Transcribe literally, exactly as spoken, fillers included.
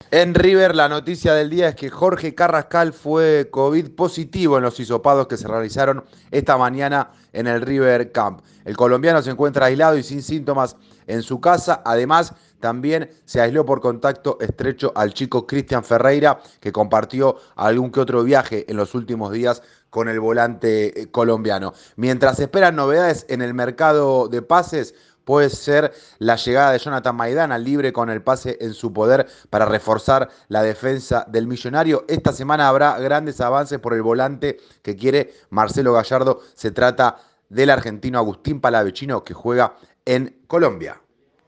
En River, la noticia del día es que Jorge Carrascal fue COVID positivo en los hisopados que se realizaron esta mañana en el River Camp. El colombiano se encuentra aislado y sin síntomas en su casa. Además, también se aisló por contacto estrecho al chico Cristian Ferreira, que compartió algún que otro viaje en los últimos días con el volante eh, colombiano. Mientras esperan novedades en el mercado de pases, puede ser la llegada de Jonathan Maidana libre con el pase en su poder para reforzar la defensa del millonario. Esta semana habrá grandes avances por el volante que quiere Marcelo Gallardo. Se trata del argentino Agustín Palavecino, que juega en Colombia.